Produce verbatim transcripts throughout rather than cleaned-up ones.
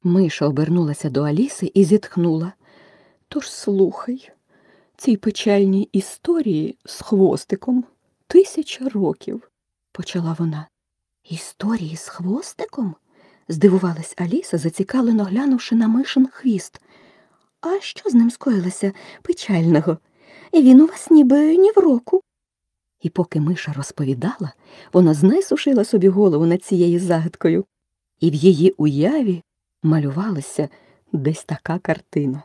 Миша обернулася до Аліси і зітхнула. Тож слухай, цій печальній історії з хвостиком тисяча років, почала вона. Історії з хвостиком? Здивувалась Аліса, зацікавлено глянувши на Мишин хвіст. А що з ним скоїлося печального? І він у вас ніби ні в року. І поки Миша розповідала, вона знай сушила собі голову над цією загадкою. І в її уяві малювалася десь така картина.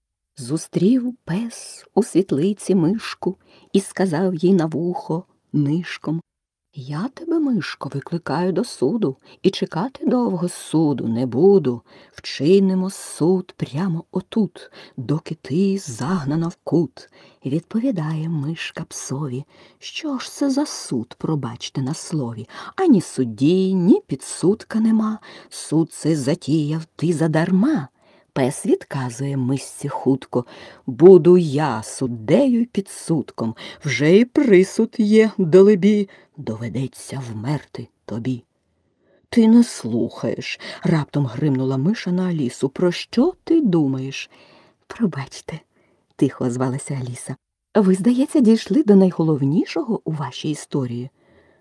Зустрів пес у світлиці мишку і сказав їй на вухо нишком: «Я тебе, мишко, викликаю до суду, і чекати довго суду не буду. Вчинимо суд прямо отут, доки ти загнана в кут». Відповідає мишка псові: «Що ж це за суд, пробачте на слові? Ані судді, ні підсудка нема. Суд це затіяв ти задарма». Пес відказує мишці хутко: «Буду я суддею й підсудком, вже і присуд є, далебі, доведеться вмерти тобі». «Ти не слухаєш», – раптом гримнула Миша на Алісу. «Про що ти думаєш?» «Пробачте», – тихо озвалася Аліса. «Ви, здається, дійшли до найголовнішого у вашій історії».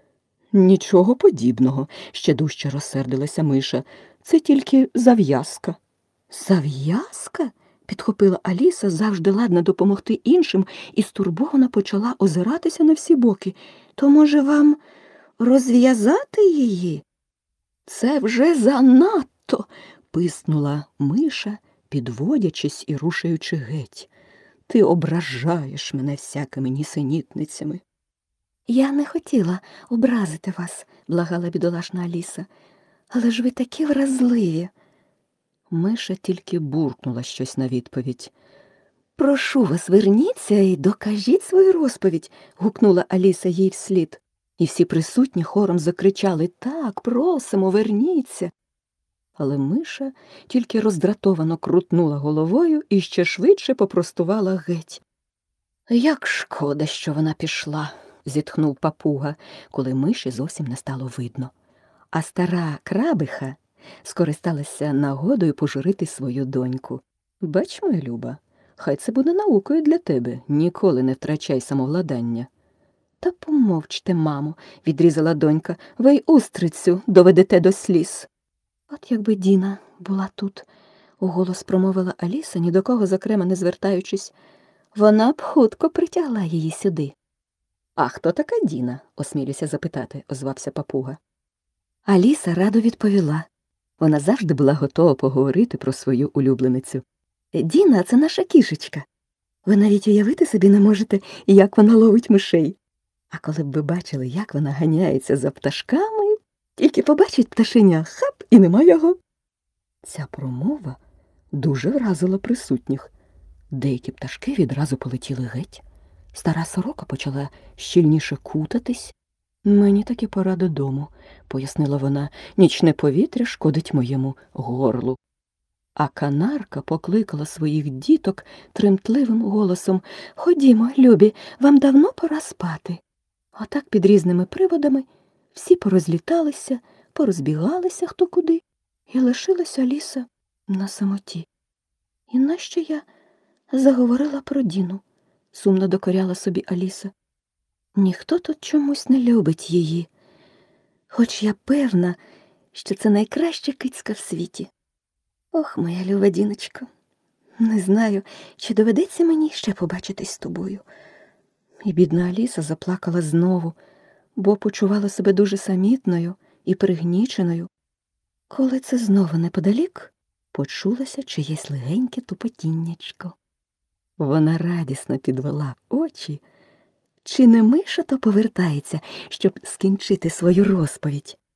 «Нічого подібного», – ще дужче розсердилася Миша. «Це тільки зав'язка». «Зав'язка?» – підхопила Аліса, завжди ладна допомогти іншим, і стурбовано почала озиратися на всі боки. «То, може, вам розв'язати її?» «Це вже занадто!» – писнула Миша, підводячись і рушаючи геть. «Ти ображаєш мене всякими нісенітницями». «Я не хотіла образити вас», – благала бідолашна Аліса. «Але ж ви такі вразливі». Миша тільки буркнула щось на відповідь. «Прошу вас, верніться і докажіть свою розповідь», – гукнула Аліса їй вслід. І всі присутні хором закричали: «Так, просимо, верніться». Але Миша тільки роздратовано крутнула головою і ще швидше попростувала геть. «Як шкода, що вона пішла», – зітхнув папуга, коли Миші зовсім не стало видно. А стара крабиха скористалася нагодою пожурити свою доньку. «Бач, моя Люба, хай це буде наукою для тебе, ніколи не втрачай самовладання». «Та помовчте, мамо», – відрізала донька, – «ви й устрицю доведете до сліз». «От якби Діна була тут», – уголос промовила Аліса, ні до кого зокрема не звертаючись, – «вона б хутко притягла її сюди». «А хто така Діна?» – осмілюся запитати, – озвався папуга. Аліса радо відповіла. Вона завжди була готова поговорити про свою улюбленицю. «Діна – це наша кішечка. Ви навіть уявити собі не можете, як вона ловить мишей. А коли б ви бачили, як вона ганяється за пташками, тільки побачить пташеня – хап, і нема його». Ця промова дуже вразила присутніх. Деякі пташки відразу полетіли геть. Стара сорока почала щільніше кутатись. «Мені таки пора додому», – пояснила вона, – «нічне повітря шкодить моєму горлу». А канарка покликала своїх діток тремтливим голосом: «Ходімо, любі, вам давно пора спати». Отак під різними приводами всі порозліталися, порозбігалися хто куди, і лишилася Аліса на самоті. «І нащо я заговорила про Діну?» – сумно докоряла собі Аліса. «Ніхто тут чомусь не любить її, хоч я певна, що це найкраща кицька в світі. Ох, моя люба Діночко, не знаю, чи доведеться мені ще побачитись з тобою». І бідна Аліса заплакала знову, бо почувала себе дуже самітною і пригніченою, коли це знову неподалік почулося чиєсь легеньке тупотіннячко. Вона радісно підвела очі. Чи не Миша то повертається, щоб скінчити свою розповідь?